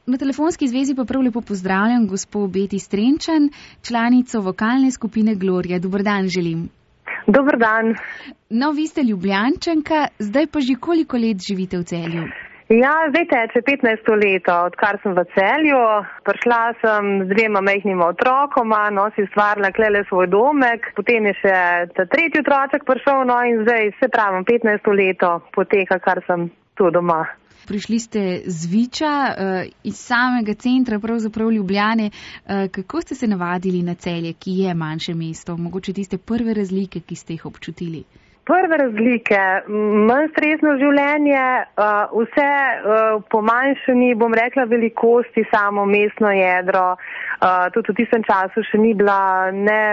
Na telefonski zvezi pa prav lepo pozdravljam gospo Beti Strenčan, članico vokalne skupine Gloria. Dober dan želim. Dober dan. No, vi ste Ljubljančanka, zdaj pa že koliko let živite v Celju? Ja, zdaj teče 15. leto, odkar sem v Celju. Prišla sem z 2 majhnima otrokoma, si ustvarila klele svoj domek, potem je še ta 3. otroček prišel, in zdaj se pravim 15. leto poteka, kar sem tu doma. Prišli ste z Viča, iz samega centra, pravzaprav Ljubljane. Kako ste se navadili na Celje, ki je manjše mesto? Mogoče tiste prve razlike, ki ste jih občutili? Prve razlike, manj stresno življenje, vse po manjšani, bom rekla, velikosti, samo mestno jedro. Tudi v tistem času še ni bila,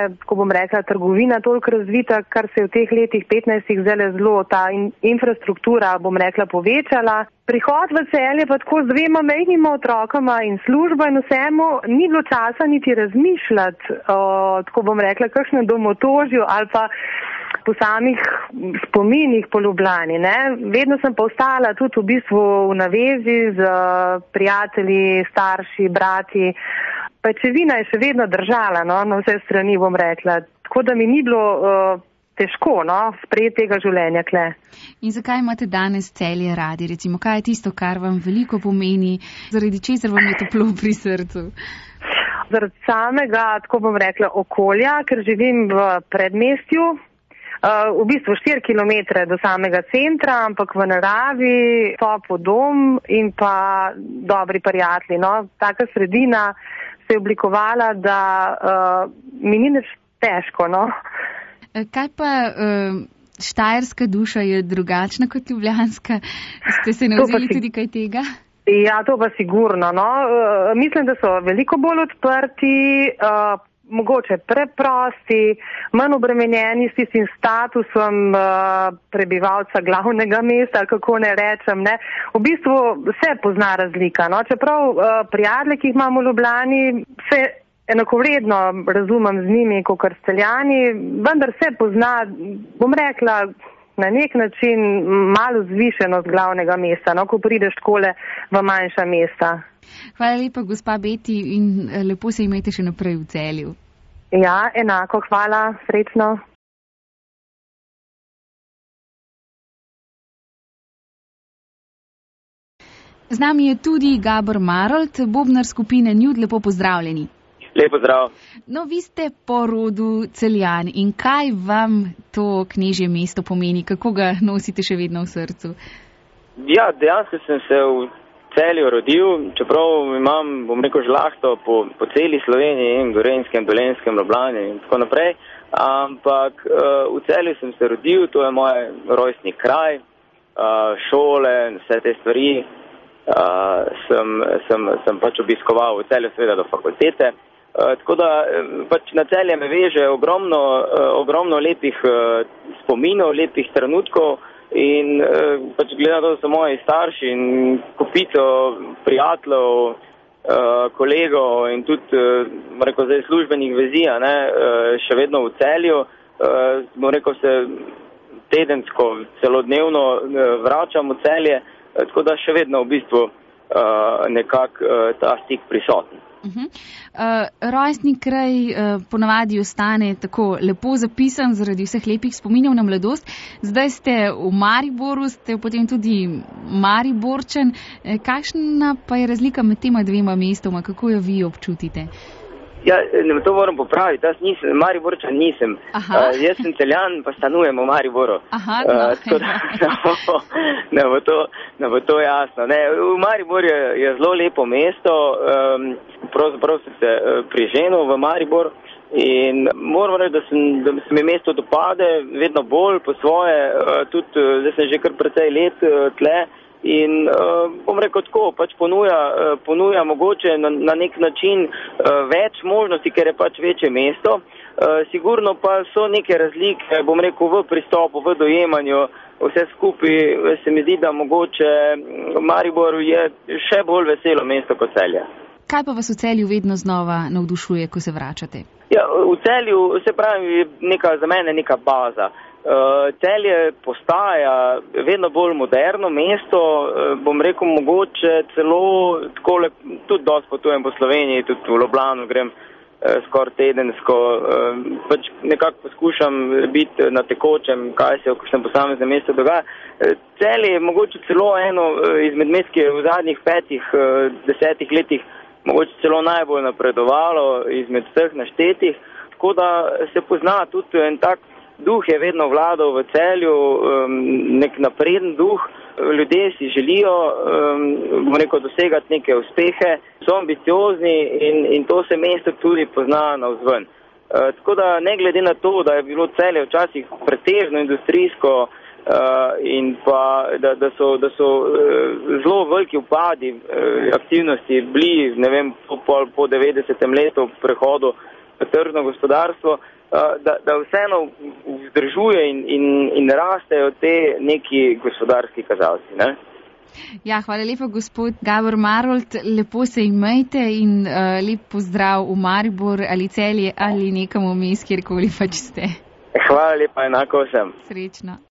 trgovina toliko razvita, kar se je v teh letih 15 zelo ta infrastruktura, bom rekla, povečala. Prihod v Celje pa tako z 2 majhnima otrokoma in služba in vsemu, ni bilo časa niti razmišljati tako bom rekla, kakšnem domotožju ali pa po samih spominih po Ljubljani. Vedno sem pa ostala tudi v bistvu v navezi z prijatelji, starši, brati. Pajčevina je še vedno držala na vse strani, bom rekla. Tako da mi ni bilo težko sprejeti tega življenja kle. In zakaj imate danes Celje radi? Recimo, kaj je tisto, kar vam veliko pomeni, zaradi česar vam je toplo pri srcu? Zaradi samega, tako bom rekla, okolja, ker živim v predmestju. V bistvu 4 kilometre do samega centra, ampak v naravi, topel dom in pa dobri prijatelji. Taka sredina se je oblikovala, da mi ni nič težko. Kaj pa štajerska duša je drugačna kot ljubljanska? Ste se navzeli tudi kaj tega? Ja, to pa sigurno. Mislim, da so veliko bolj odprti, mogoče preprosti, manj obremenjeni s tistim statusom prebivalca glavnega mesta, kako ne rečem. V bistvu se pozna razlika. Čeprav prijatelje, ki jih imamo v Ljubljani, se enakovredno razumem z njimi, kakor Celjani, vendar se pozna, bom rekla, na nek način malo zvišenost glavnega mesta, ko prideš takole v manjša mesta. Hvala lepa, gospa Beti, in lepo se imejte še naprej v Celju. Ja, enako, hvala, srečno. Z nami je tudi Gabor Marolt, bobnar skupine Njud, lepo pozdravljeni. Lep pozdrav. No, vi ste po rodu Celjan in kaj vam to knežje mesto pomeni, kako ga nosite še vedno v srcu? Ja, dejansko sem se v Celju rodil, čeprav imam, bom rekel, žlahto po celi Sloveniji in Gorenjskem, Dolenjskem, Ljubljani in tako naprej, ampak v Celju sem se rodil, to je moj rojstni kraj, šole, vse te stvari sem pač obiskoval v Celju, seveda do fakultete. Tako da pač na Celje me veže ogromno lepih spominov, lepih trenutkov in pač glede na to, da so moji starši in kupico prijateljev, kolegov in tudi, rekel, zdaj službenih vezi, še vedno v Celju, rekel, se tedensko, celodnevno vračam v Celje, tako da še vedno v bistvu nekako ta stik prisoten. Rojstni kraj ponavadi ostane tako lepo zapisan zaradi vseh lepih spominov na mladost. Zdaj ste v Mariboru, ste potem tudi Mariborčan. Kakšna pa je razlika med tema 2 mestoma? Kako jo vi občutite? Ja, to moram popraviti. Jaz nisem, Mariborčan nisem. Jaz sem Celjan, pa stanujem v Mariboru. Tako da ne bo to jasno. V Mariboru je zelo lepo mesto, pravzaprav sem se priženil v Maribor in moram reči, da se mi mesto dopade vedno bolj po svoje, tudi zdaj sem že kar precej let tle. In bom rekel tako, pač ponuja mogoče na nek način več možnosti, ker je pač večje mesto. Sigurno pa so neke razlike, bom rekel, v pristopu, v dojemanju, vse skupaj se mi zdi, da mogoče Maribor je še bolj veselo mesto kot Celje. Kaj pa vas v Celju vedno znova navdušuje, ko se vračate? Ja, v Celju, se pravi, za mene neka baza. Celje postaja vedno bolj moderno mesto, bom rekel, mogoče celo takole tudi dosti potujem po Sloveniji, tudi v Ljubljano grem skoraj tedensko, pač nekako poskušam biti na tekočem, kaj se v kakšnem posameznem mestu dogaja. Celje je mogoče celo eno izmed mest, ki je v zadnjih 5-10 letih mogoče celo najbolj napredovalo izmed vseh naštetih, tako da se pozna tudi en tak duh je vedno vladal v Celju, nek napreden duh. Ljudje si želijo, dosegati neke uspehe, so ambiciozni in to se mesto tudi pozna navzven. Tako da ne glede na to, da je bilo Celje včasih pretežno industrijsko in pa da so zelo veliki upadi aktivnosti bili, ne vem, po 90. letu prehodu v tržno gospodarstvo, da vseeno vzdržuje in rastejo te neki gospodarski kazalci, ne? Ja, hvala lepa, gospod Gabor Marolt. Lepo se imejte in lep pozdrav v Maribor ali Celje ali nekam vmes, kjerkoli pač ste. Hvala lepa, enako vsem. Srečno.